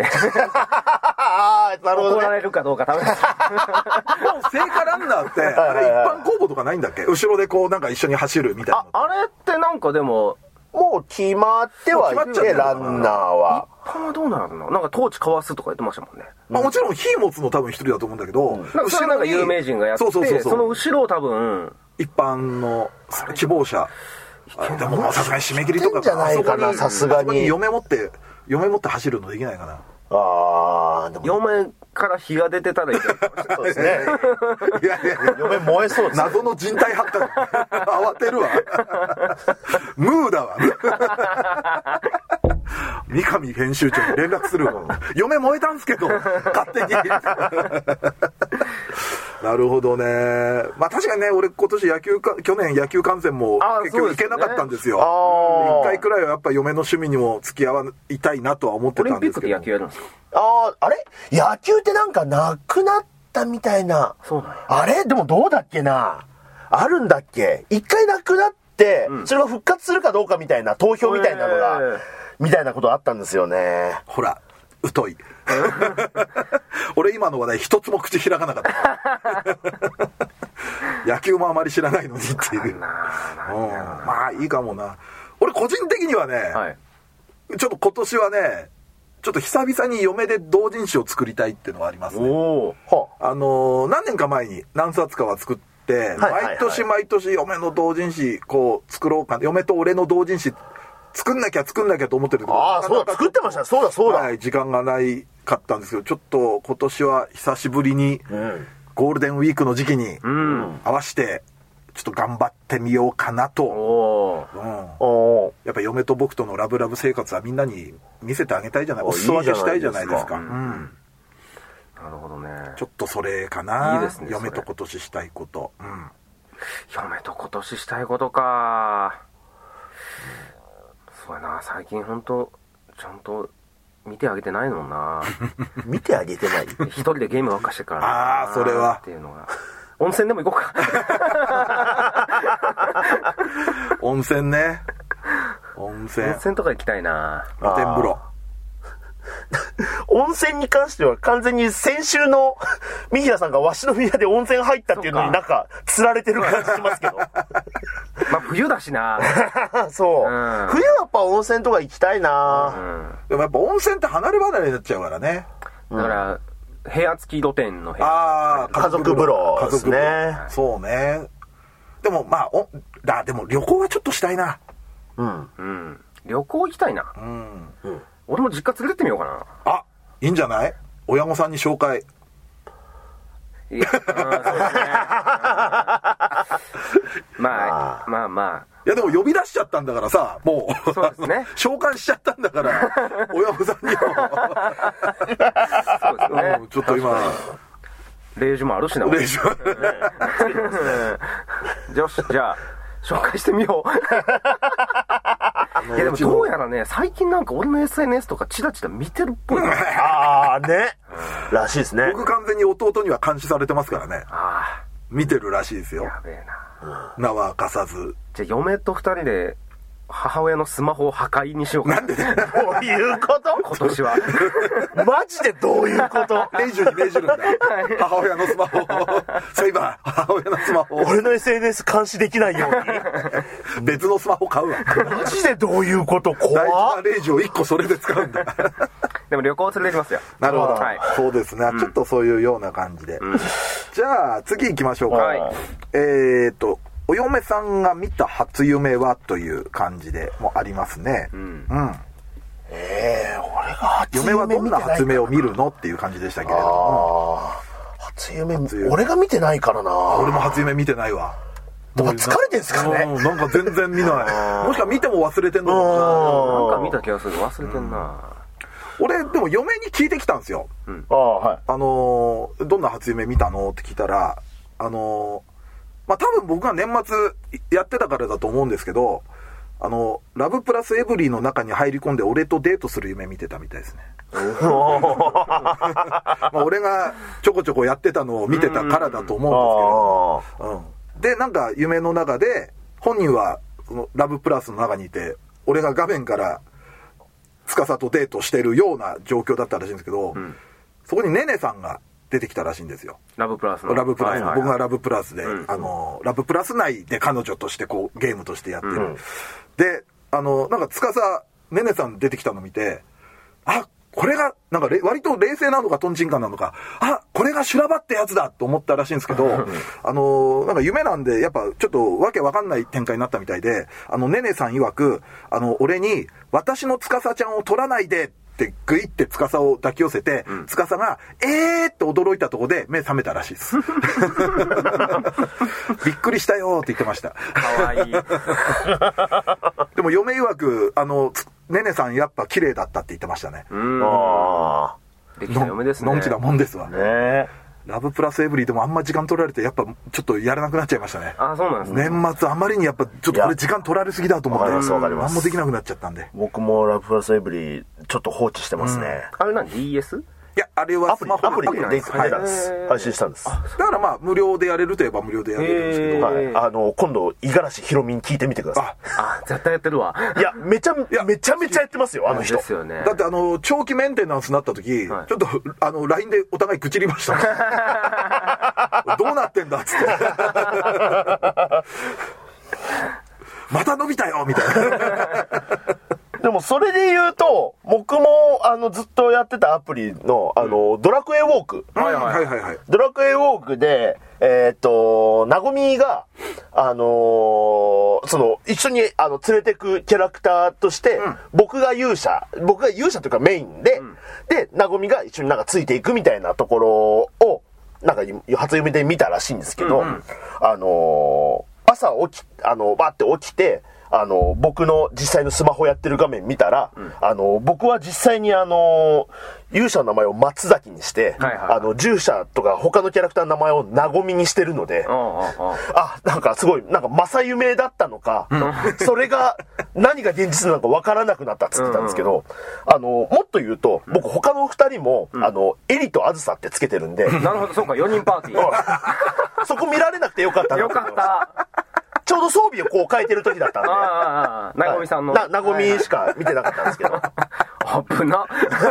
怒られるかどうか試す。 聖火ランナーってあれ一般公募とかないんだっけ？後ろでこうなんか一緒に走るみたいな。 あれってなんかでももう決まってはいて、ランナーは。 一般はどうなるの？なんかトーチかわすとか言ってましたもんね。 もちろん火持つの多分一人だと思うんだけど、 後ろなんか有名人がやって、その後ろを多分一般の希望者。でもさすがに締め切りとかじゃないかな、さすがに。 嫁持って走るのできないかな。 でも嫁から火が出てたらいけないかもしれない。 そうですね。いや嫁燃えそうです。 謎の人体発火。慌てるわ。ムーだわ。ム三上編集長に連絡する。嫁燃えたんすけど、勝手に。なるほどね。まあ確かにね、俺今年去年野球観戦も結局行けなかったんですよ。一回くらいはやっぱ嫁の趣味にも付き合いたいなとは思ってたんですけど。 オリンピックで野球やるんですか？ あれ野球ってなんかなくなったみたいな。 そうなんや。 あれでもどうだっけな、あるんだっけ、一回なくなって、それが復活するかどうかみたいな投票みたいなのが、みたいなことあったんですよね。 ほら、疎い。俺今の話題一つも口開かなかった。野球もあまり知らないのにっていう。まあいいかもな。俺個人的にはね、はい、ちょっと今年はね、ちょっと久々に嫁で同人誌を作りたいっていうのがありますね。何年か前に何冊かは作って、毎年毎年嫁の同人誌こう作ろうか、嫁と俺の同人誌作んなきゃと思ってるけど、 そうだ、作ってました。そうだ、 はい、時間がないかったんですけど、ちょっと今年は久しぶりにゴールデンウィークの時期に合わせてちょっと頑張ってみようかなと。やっぱ嫁と僕とのラブラブ生活はみんなに見せてあげたいじゃない、お裾分けしたいじゃないですか。 なるほどね。 ちょっとそれかな。 いいですね。 嫁と今年したいこと。 嫁と今年したいことか。そうやな、最近ほんとちゃんと見てあげてないのな。 見てあげてない。 一人でゲームばっかしてからな。 ああ、それはっていうのが。温泉でも行こうか。 温泉ね。温泉とか行きたいな。 露天風呂。 温泉に関しては完全に先週の三平さんがわしの宮で温泉入ったっていうのになんか釣られてる感じしますけど。 まあ冬だしな。 そう、冬はやっぱ温泉とか行きたいな、 でもやっぱ温泉って離れ離れになっちゃうからね。 だから部屋付き露天の部屋。 家族風呂ですね。 そうね。でもまあでも旅行はちょっとしたいな。 旅行行きたいな。俺も実家連れてってみようかな。 あ、いいんじゃない？親御さんに紹介。 いや、そうですね。まあ。 いやでも呼び出しちゃったんだからさ、もう。そうですね。召喚しちゃったんだから、親御さんにも。 そうですね。 ちょっと今。 令状もあるしな。 令状。 よし、じゃあ、紹介してみよう。いやでもどうやらね、最近なんか俺の SNS とかチラチラ見てるっぽい。 ね。らしいですね。 僕完全に弟には監視されてますからね。見てるらしいですよ。 やべえな。 名は明かさず。 じゃあ嫁と二人で母親のスマホを破壊にしようか。 なんで？ どういうこと？ 今年は。 マジでどういうこと？ レイジュに命じるんだ。母親のスマホを。そういえば母親のスマホを。 俺の SNS 監視できないように。別のスマホ買うわ。 マジでどういうこと？怖っ。 大事なレイジを1個それで使うんだ。 でも旅行連れてきますよ。 なるほど。そうですね。ちょっとそういうような感じで。じゃあ次行きましょうか。お嫁さんが見た初夢はという感じでもありますね。俺が初夢夢はどんな初夢を見るのっていう感じでしたけれども。 初夢、俺が見てないからな。 俺も初夢見てないわ。 疲れてんすかね。 なんか全然見ない。もしか見ても忘れてんのかな。 なんか見た気がする。忘れてんな。 俺でも嫁に聞いてきたんですよ。どんな初夢見たのって聞いたら、まあ多分僕が年末やってたからだと思うんですけど、ラブプラスエブリィの中に入り込んで俺とデートする夢見てたみたいですね。まあ俺がちょこちょこやってたのを見てたからだと思うんですけど、でなんか夢の中で本人はそのラブプラスの中にいて、俺が画面から司とデートしてるような状況だったらしいんですけど、そこにねねさんが出てきたらしいんですよ。 ラブプラスの。 僕がラブプラスで、ラブプラス内で彼女としてこうゲームとしてやってる。で、なんかねねさん出てきたの見て、これが、なんか割と冷静なのかトンチンカンなのか、これが修羅場ってやつだと思ったらしいんですけど、なんか夢なんで、やっぱちょっとわけわかんない展開になったみたいで、ねねさん曰く、俺に、私の司ちゃんを取らないで、ってグイって司を抱き寄せて、司がって驚いたところで目覚めたらしいです。びっくりしたよって言ってました。 かわいい。 でも嫁曰くねねさんやっぱ綺麗だったって言ってましたね。 あできた嫁ですね。 のんきなもんですわ。 あ。ねラブプラスエブリィでもあんま時間取られて、やっぱちょっとやらなくなっちゃいましたね。 あ、そうなんですね。 年末あまりにやっぱちょっとこれ時間取られすぎだと思って。 わかりますわかります何もできなくなっちゃったんで。 僕もラブプラスエブリィちょっと放置してますね。 あれ何 DS？ いや、あれはスマホアプリではい。だ出たんです。配信したんです。 からまあ、無料でやれるといえば無料でやれるんですけど。 はい。今度、五十嵐ひろみに聞いてみてくださあ、絶対やってるわ。 い。いや、めちゃめちゃやってますよ、あの人で。すよね。 だって長期メンテナンスになった時、 はいちょっとLINE でお互い愚痴りましたもんどうなってんだっつってまた伸びたよみたいなでもそれで言うと、僕もずっとやってたアプリのドラクエウォーク。 はいはいはいはいドラクエウォークで、なごみが、一緒に連れてくキャラクターとして、僕が勇者というかメインで、で、なごみが一緒になんかついていくみたいなところを、なんか初読みで見たらしいんですけど、朝バーって起きて、僕の実際のスマホやってる画面見たら、僕は実際に勇者の名前を松崎にして、従者とか他のキャラクターの名前をなごみにしてるので、なんかすごい、なんか正夢だったのか、それが何が現実なのか分からなくなったって言ってたんですけど、もっと言うと、僕他の二人も、エリとアズサってつけてるんで、 なるほど、そうか、4人パーティー。 そこ見られなくてよかったな。 よかった。 ちょうど装備をこう変えてる時だったんで。 なごみさんの。 なごみしか見てなかったんですけど。 危な。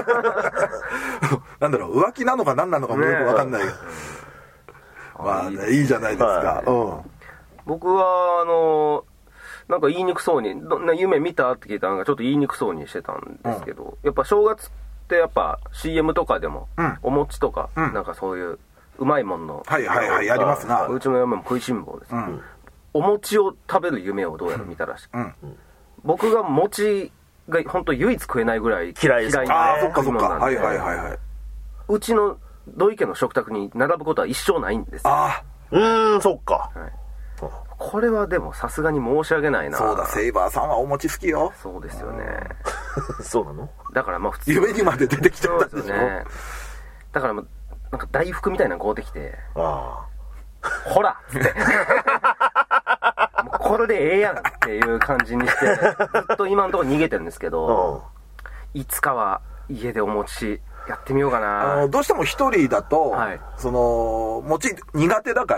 なんだろう、浮気なのか何なのかもよく分かんないけど。まあね、いいじゃないですか。 僕は、なんか言いにくそうに、夢見たって聞いたのがちょっと言いにくそうにしてたんですけど、やっぱ正月ってやっぱ CM とかでも、お餅とか、なんかそういううまいもんの。 はいはいはい、やりますな。 うちの嫁も食いしん坊です。お餅を食べる夢をどうやら見たらしく、僕が餅が本当唯一食えないぐらい嫌いです。 ああ、そっかそっか。はいはいはいはい。 うちの土井家の食卓に並ぶことは一生ないんですよ。 ああ、そっか。 これはでもさすがに申し訳ないな。 そうだ、セイバーさんはお餅好きよ。 そうですよね。 そうなの？ だからまあ普通夢にまで出てきちゃったんでしょ。 だからなんか大福みたいなの買うてきて、 あほらっつってもうこれでええやんっていう感じにしてずっと今のところ逃げてるんですけど、いつかは家でお餅やってみようかな。 どうしても一人だと、餅苦手だから、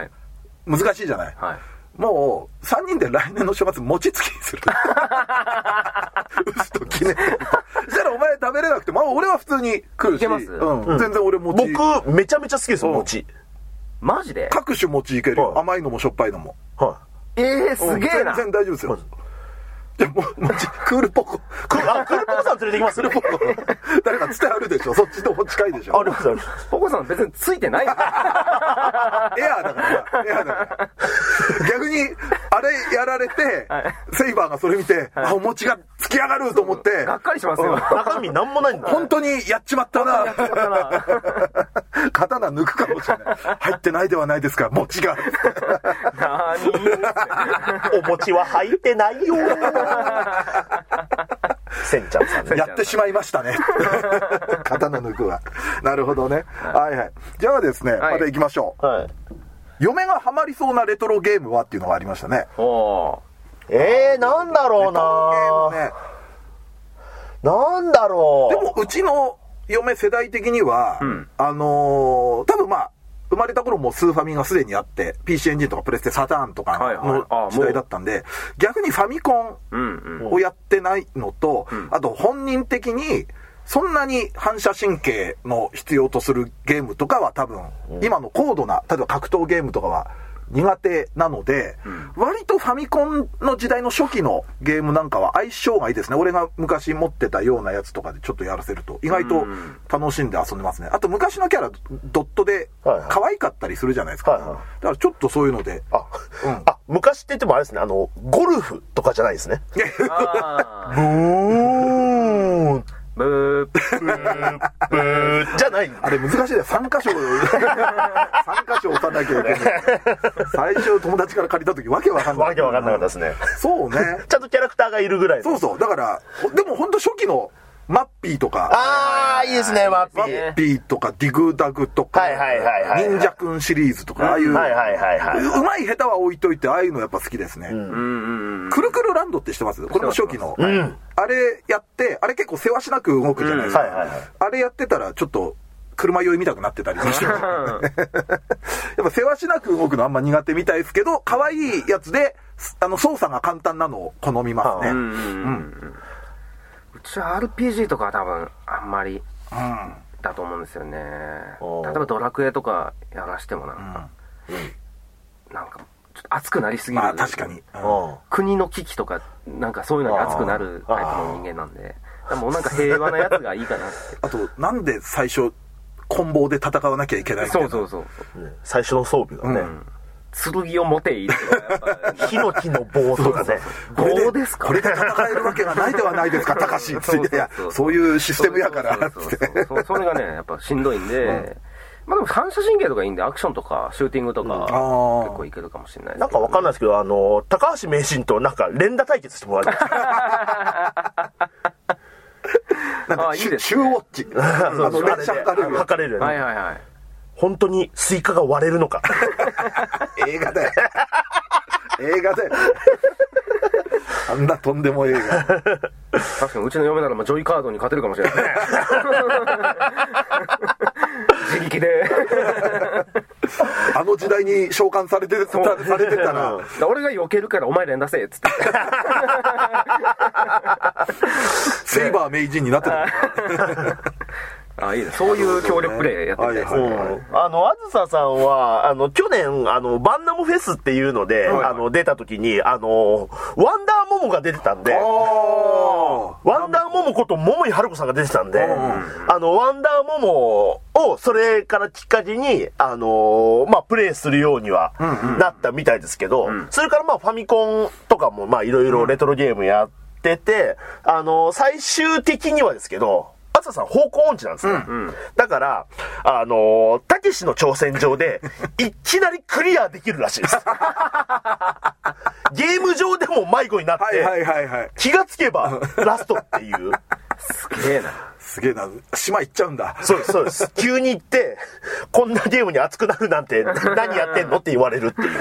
難しいじゃない。もう3人で来年の正月餅つきにする嘘と記念そしたらお前食べれなくても俺は普通に食うし、 いけます？ 全然俺餅。 僕めちゃめちゃ好きですよ、餅。 マジで？ 各種餅いけるよ。甘いのもしょっぱいのも。 すげえな。 全然大丈夫ですよ。でも餅クールポコ。 クールポコさん連れてきます？ 誰かつてあるでしょ。そっちの方近いでしょ。 ありますあります。 ポコさん別についてない。エアだから逆にあれやられて、セイバーがそれ見て、お餅がつき上がると思ってがっかりしますよ。 中身なんもないんだ。 本当にやっちまったな。刀抜くかもしれない。入ってないではないですか、餅が。 お餅は入ってないよ。せんちゃんさんね。 やってしまいましたね。刀抜くは。なるほどね。はいはい。じゃあですね、また行きましょう。嫁がハマりそうなレトロゲームはっていうのがありましたね。 なんだろうな。なんだろう。 でもうちの嫁世代的には、多分まあ生まれた頃もスーファミがすでにあって PC エンジンとかプレステサターンとかの時代だったんで、逆にファミコンをやってないのと、あと本人的にそんなに反射神経の必要とするゲームとかは多分今の高度な例えば格闘ゲームとかは苦手なので、割とファミコンの時代の初期のゲームなんかは相性がいいですね。俺が昔持ってたようなやつとかでちょっとやらせると意外と楽しんで遊んでますね。あと昔のキャラドットで可愛かったりするじゃないですか。だからちょっとそういうので、 昔って言ってもあれですね、ゴルフとかじゃないですね。ブーンブーブーじゃない。 あれ難しいね。3箇所押さなきゃいけない。最初友達から借りた時わけわかんない。 わけわかんなかったですね。 そうね。 ちゃんとキャラクターがいるぐらい。 そうそう。だから、でも本当初期のマッピーとか。 ああ、いいですね、マッピマー。 ッピーとかディグダグとか。 はいはいはいはい。 忍者くんシリーズとか、ああいう。 はいはいはいはい。 うまい下手は置いといて、ああいうのやっぱ好きですね。くるくるランドって知ってます？これも初期の。あれやって、あれ結構せわしなく動くじゃないですか。あれやってたらちょっと車酔い見たくなってたりして。やっぱせわしなく動くのあんま苦手みたいですけど、可愛いやつで、操作が簡単なのを好みますね。 うちは RPG とかは多分あんまりだと思うんですよね。例えばドラクエとかやらしてもなんかちょっと熱くなりすぎる。 まあ確かに。 国の危機とかなんかそういうのに熱くなるタイプの人間なんで、もうなんか平和なやつがいいかなって。 あとなんで最初棍棒で戦わなきゃいけないみたいな。 そう最初の装備がね。 剣を持ていいとか、 ヒノキの棒とかね。 棒ですか？ これで戦えるわけがないではないですか、高志。ついて、いや、そういうシステムやから、つって。 それがね、やっぱしんどいんで、まあでも反射神経とかいいんで、アクションとかシューティングとか、結構いけるかもしれないです。 なんかわかんないですけど、高橋名人となんか連打対決してもらいました。 なんか、シューウォッチ。連射測れる。 はいはいはい。 本当にスイカが割れるのか。 映画だよ。映画だよ。あんなとんでも映画。 確かにうちの嫁ならジョイカードに勝てるかもしれないね。自力で。 あの時代に召喚されてたら。 俺が避けるからお前連打せっつって。 セイバー名人になってた。 あ、いいね。そういう協力プレイやってみたいですね。 あずささんは、去年、バンナムフェスっていうので、出た時に、ワンダーモモが出てたんで、ワンダーモモこと桃井春子さんが出てたんで、ワンダーモモを、それからきっかけに、まあ、プレイするようにはなったみたいですけど、それからまあ、ファミコンとかも、まあ、いろいろレトロゲームやってて、最終的にはですけど、あずささん方向音痴なんですよ。だから、たけしの挑戦状で、いきなりクリアできるらしいです。ゲーム上でも迷子になって、気がつけばラストっていう。 すげえな。 すげえな。島行っちゃうんだ。 そうです、そうです。急に行って、こんなゲームに熱くなるなんて、何やってんのって言われるっていう。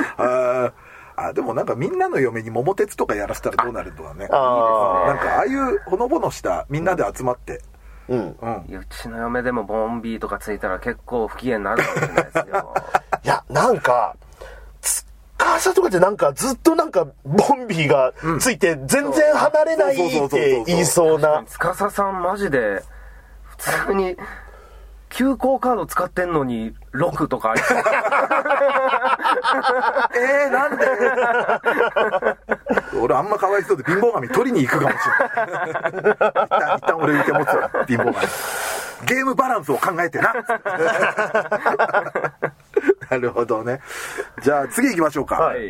でもなんかみんなの嫁に桃鉄とかやらせたらどうなるとはね。なんかああいうほのぼのしたみんなで集まって、 うちの嫁でもボンビーとかついたら結構不機嫌になるかもしれないですよ。 いや、なんか、母さんとかってなんかずっとなんかボンビーがついて全然離れないって言いそうな。 司さんマジで普通に急行カード使ってんのに6とかありそう。 なんで俺あんまかわいそうで貧乏神取りに行くかもしれない。一旦俺受け持つわ、貧乏神。ゲームバランスを考えてな。なるほどね。じゃあ次行きましょうか。 はい。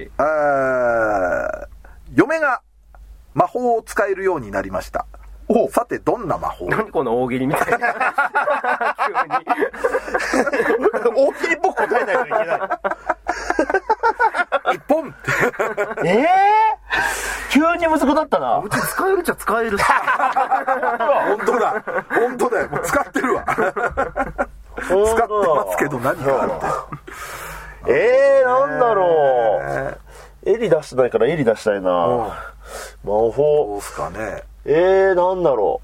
嫁が魔法を使えるようになりました。さてどんな魔法？ 何この大喜利みたいな。 大喜利っぽく答えないといけない。 一本。 急にむずくなったな。 うち使えるっちゃ使えるし。 本当だよ。もう使ってるわ。使ってますけど何があるって。 なんだろう。エリ出してないからエリ出したいな。魔法。 どうすかね。 なんだろ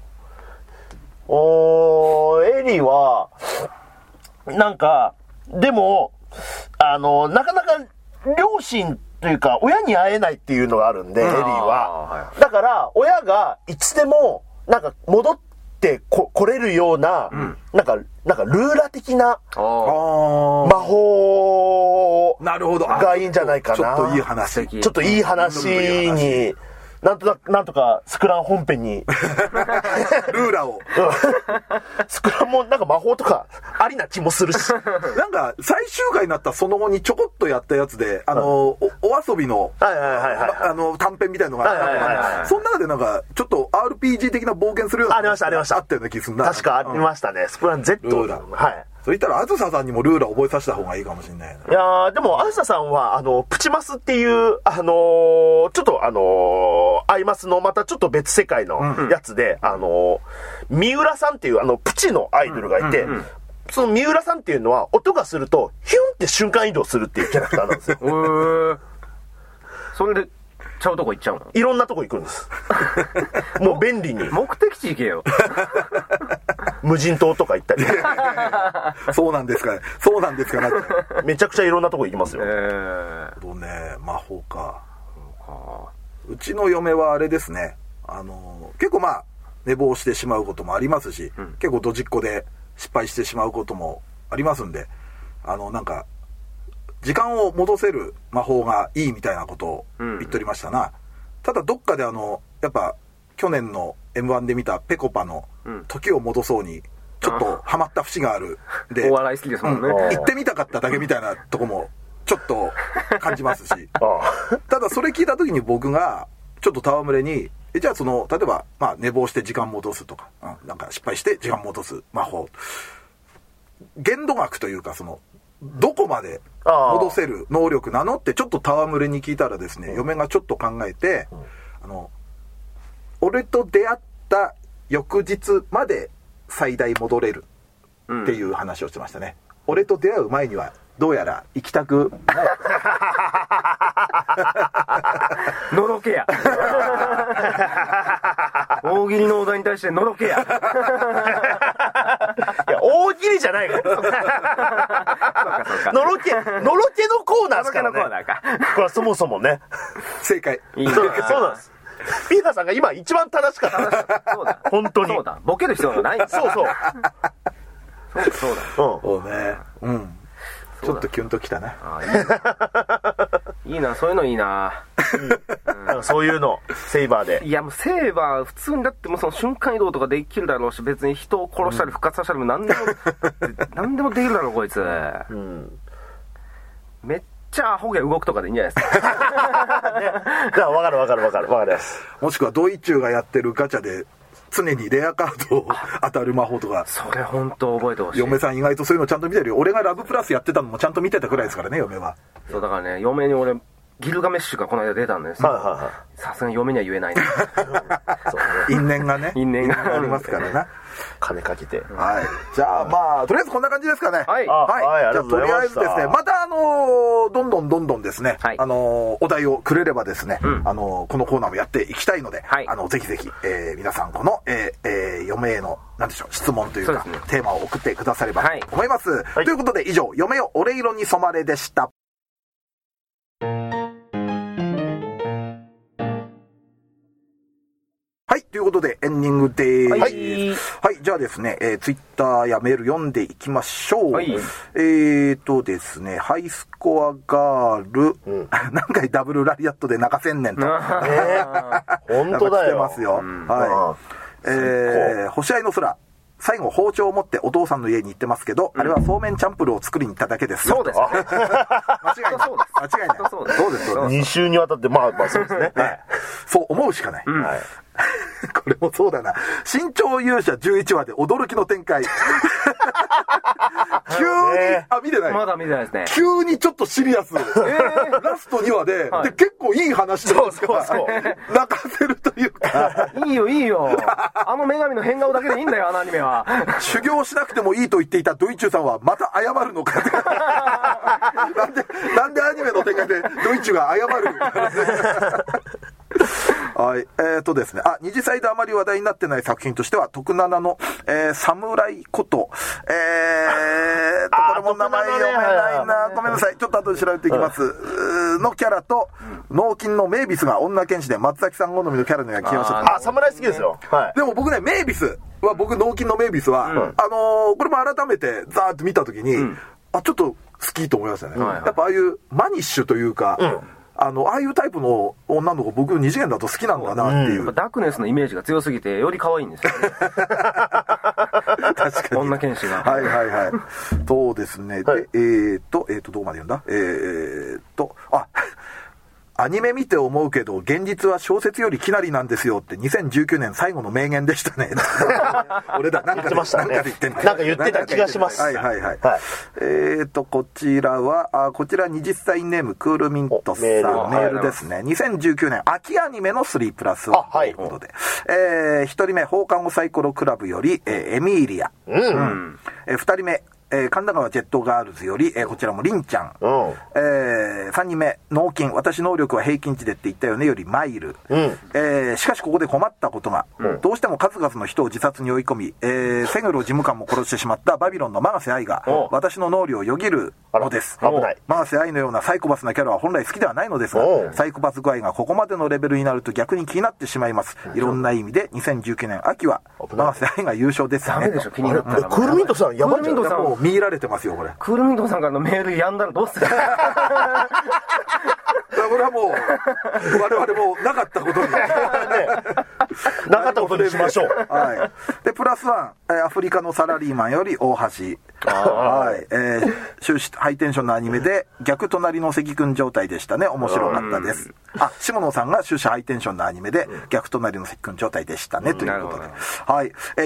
う。エリは、なんか、でも、なかなか両親というか、親に会えないっていうのがあるんで、エリーは。だから、親がいつでも、なんか戻って来れるような、なんかルーラ的な魔法なるほどがいいんじゃないかな。 ちょっといい話。 ちょっといい話になんとかスクラン本編にルーラをスクランもなんか魔法とかありな気もするしなんか最終回になったその後にちょこっとやったやつでお遊びの短編みたいなのがあったその中でなんかちょっと RPG 的な冒険するようなありましたあったような気するな。 確かありましたね、スクラン Z ルーラはいそう言ったらあずささんにもルーラ覚えさせた方がいいかもしれないな。 いやーでもあずささんはプチマスっていうちょっとアイマスのまたちょっと別世界のやつで、三浦さんっていうプチのアイドルがいて、その三浦さんっていうのは音がするとヒュンって瞬間移動するっていうキャラクターなんですよそれでちゃうとこ行っちゃうの？ いろんなとこ行くんですもう便利に目的地行けよ無人島とか行ったりそうなんですかねそうなんですかなってめちゃくちゃいろんなとこ行きますよ、 どうね魔法かうちの嫁はあれですね結構まあ寝坊してしまうこともありますし、結構ドジっ子で失敗してしまうこともありますんでなんか時間を戻せる魔法がいいみたいなことを言っておりましたな、ただどっかでやっぱ去年の M1 で見たペコパの時を戻そうにちょっとハマった節があるでお笑い好きですもんね、 行ってみたかっただけみたいなとこもちょっと感じますしただそれ聞いた時に僕がちょっと戯れにじゃあ例えば、まあ、寝坊して時間戻すとか、なんか失敗して時間戻す魔法限度額というかどこまで戻せる能力なのってちょっと戯れに聞いたらですね、嫁がちょっと考えて、俺と出会った翌日まで最大戻れるっていう話をしてましたね、俺と出会う前にはどうやら行きたくないのろけや大喜利のお題に対してのろけやいや大喜利じゃないからのろけのコーナーですからねこれはそもそもね正解そうなんですピーターさんが今一番正しかったそうだ本当にそうだボケる必要がないんだそうそうだそうねちょっとキュンときたないいなそういうのいいなそういうのセイバーでいやもうセイバー普通にだってもうその瞬間移動とかできるだろうし別に人を殺したり復活させたりも何でもできるだろうこいつ、めっちゃアホげ動くとかでいいんじゃないですかじゃあ分かりますもしくはドイチューがやってるガチャで常にレアカードを当たる魔法とかそれ本当覚えてほしい嫁さん意外とそういうのちゃんと見てるよ俺がラブプラスやってたのもちゃんと見てたくらいですからね嫁はそうだからね嫁に俺ギルガメッシュがこの間出たんですよさすがに嫁には言えないね因縁がね因縁がありますからな金かけてはいじゃあまあとりあえずこんな感じですかねはいじゃあとりあえずですねまたどんどんですねお題をくれればですねこのコーナーもやっていきたいのでぜひぜひ皆さんこの嫁へのなんでしょう質問というかテーマを送ってくださればと思いますということで以上嫁よ俺色に染まれでした。はい、ということでエンディングでーす。はい、じゃあですね、ツイッターやメール読んでいきましょう。ですね、ハイスコアガール、何回ダブルラリアットで泣かせんねんと。 本当だよ。 してますよ。はい。星合いの空。最後包丁を持ってお父さんの家に行ってますけど、あれはそうめんチャンプルーを作りに行っただけですよ。 そうです。 間違いない。間違いない。そうです。 2週にわたってまあそうですね。 そう思うしかない。これもそうだな。身長勇者11話で驚きの展開。急に、見てない。 まだ見てないですね。 急にちょっとシリアス。ラスト2話で、結構いい話なんですから、泣かせるというか。 いいよ。あの女神の変顔だけでいいんだよ、あのアニメは。 修行しなくてもいいと言っていたドイチューさんはまた謝るのかって。なんでアニメの展開でドイチューが謝るはい、ですね、二次祭であまり話題になってない作品としては、徳七の、侍こと、これも名前読めないな、ごめんなさい、ちょっと後で調べていきます、のキャラと、脳筋のメイビスが女剣士で、松崎さん好みのキャラのが来ました。 侍好きですよ。 でも僕ね、メイビスは、脳筋のメイビスは、これも改めてザーッと見たときに、ちょっと好きと思いましたね。やっぱああいうマニッシュというか、 ああいうタイプの女の子僕二次元だと好きなんだなっていう、 ダークネスのイメージが強すぎてより可愛いんですよね確かに女剣士がはいはいはいそうですね、 はい、 でどこまで言うんだアニメ見て思うけど現実は小説よりきなりなんですよって2019年最後の名言でしたね俺だなんかで言ってんだよなんか言ってた気がします。 はいはいはい、はい、こちらはこちら20歳ネームクールミントさんメールですね。2019年秋アニメの3+1ということで、1人目放課後サイコロクラブより、エミーリア、2人目神田川ジェットガールズより、こちらもりんちゃん、3人目脳筋私能力は平均値でって言ったよねよりマイル、しかしここで困ったことが、どうしても数々の人を自殺に追い込み、セグロ事務官も殺してしまったバビロンの永瀬愛が私の能力をよぎるのです。永瀬愛のようなサイコパスなキャラは本来好きではないのですが、サイコパス具合がここまでのレベルになると逆に気になってしまいます。いろんな意味で2019年秋は永瀬愛が優勝ですね。 ダメでしょ気になったら。 クールミントさんやばいんじゃない？ もう見入られてますよこれ。 クールミントさんからのメールやんだらどうするこれはもう我々もなかったことになかったことにしましょう。 はい。でプラスワン、アフリカのサラリーマンより大橋。はい。終始ハイテンションなアニメで逆隣の関君状態でしたね。面白かったです。下野さんが終始ハイテンションなアニメで逆隣の関君状態でしたねということで。はい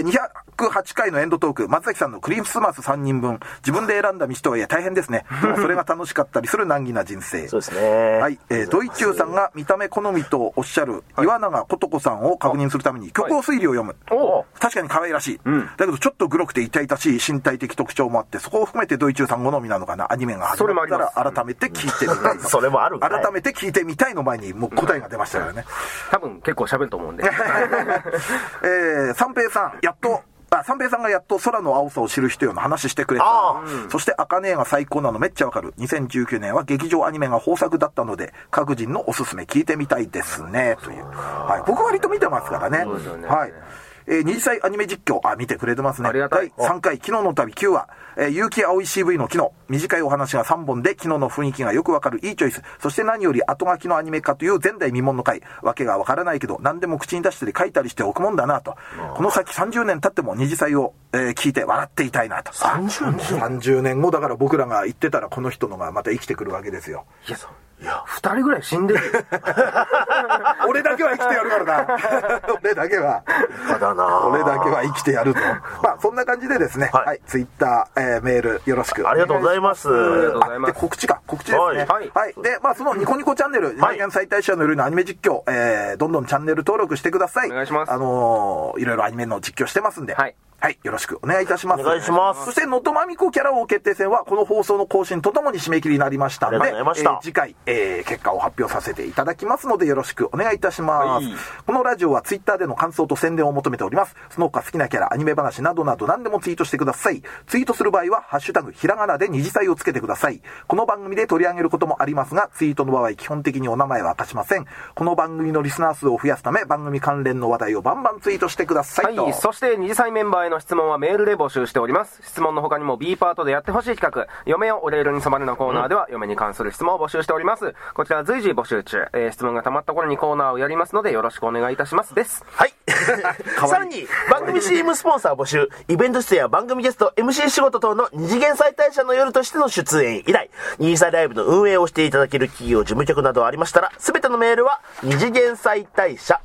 。208回のエンドトーク松崎さんのクリスマス3人分自分で選んだ道とはいえ大変ですね。でもそれが楽しかったりする難儀な人生。 そうですね。 はい。ドイチューさんが見た目好みとおっしゃる岩永ことこさんを確認するために虚構推理を読む。確かに可愛らしい。だけどちょっとグロくて痛々しい身体的特徴もあってそこを含めてドイチューさん好みなのかな。アニメが始まったら改めて聞いてみたい。 それもあるんかい。 改めて聞いてみたいの前にもう答えが出ましたよね。 多分結構喋ると思うんで三平さんやっと三平さんがやっと空の青さを知る人よの話してくれた。そして茜が最高なのめっちゃわかる。2019年は劇場アニメが豊作だったので各人のおすすめ聞いてみたいですねという、はい、僕割と見てますからね。はい。二次祭アニメ実況見てくれてますね。 ありがたい。 第3回昨日の旅9話、結城葵 CV の昨日短いお話が3本で昨日の雰囲気がよくわかるいいチョイス。そして何より後書きのアニメ化という前代未聞の回。わけがわからないけど何でも口に出したり書いたりしておくもんだなと。この先30年経っても二次祭を、聞いて笑っていたいなと。30年後だから僕らが言ってたらこの人のがまた生きてくるわけですよ。 いや2人ぐらい死んでる俺だけは生きてやるからな俺だけは生きてやると。そんな感じでですね、はい、ツイッター、メールよろしくありがとうございます。 で告知ですね。はい、でそのニコニコチャンネル二次元再大社の夜のアニメ実況、どんどんチャンネル登録してください。 お願いします。 いろいろアニメの実況してますんで、はい、よろしくお願いいたします。 お願いします。 そしてのとまみこキャラ王決定戦はこの放送の更新とともに締め切りになりましたので、次回、結果を発表させていただきますのでよろしくお願いいたします。このラジオはツイッターでの感想と宣伝を求めております。その他好きなキャラ、アニメ話などなど何でもツイートしてください。ツイートする場合はハッシュタグひらがなで二次祭をつけてください。この番組で取り上げることもありますが、ツイートの場合基本的にお名前は明かしません。この番組のリスナー数を増やすため番組関連の話題をバンバンツイートしてくださいと。 そして二次祭メンバーへの質問はメールで募集しております。質問の他にも B パートでやってほしい企画、嫁を俺色に染まるのコーナーでは嫁に関する質問を募集しております。こちら随時募集中、質問が溜まった頃にコーナーをやりますのでよろしくお願いいたしますです。 はいさらに番組 CM スポンサー募集、イベント出演や番組ゲスト MC 仕事等の二次元再大社の夜としての出演以来、二次祭ライブの運営をしていただける企業事務局などありましたら、すべてのメールは二次元再大社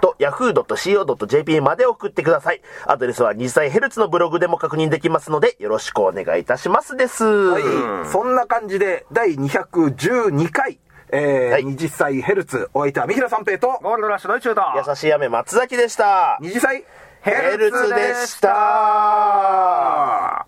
@yahoo.co.jp まで送ってください。アドレスは二次祭ヘルツのブログでも確認できますのでよろしくお願いいたしますです。 はい、そんな感じで第212回二次祭ヘルツ、お相手は三平三平とゴールドラッシュドイチューと優しい雨松崎でした。 二次祭ヘルツでした。 はい。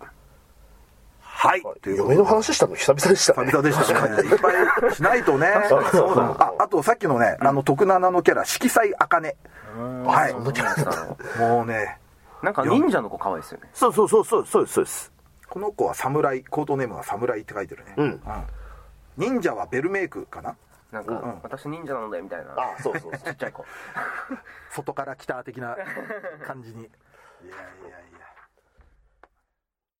嫁の話したの久々でしたね。 久々でしたね。いっぱいしないとね。あとさっきのね、徳七のキャラ色彩茜。はい。もうね。 なんか忍者の子可愛いですよね。 そうです。 この子は侍、コードネームは侍って書いてるね。忍者はベルメイクかな。 なんか、私忍者なのでみたいな。 そうちっちゃい子。 外から来た的な感じに。いや。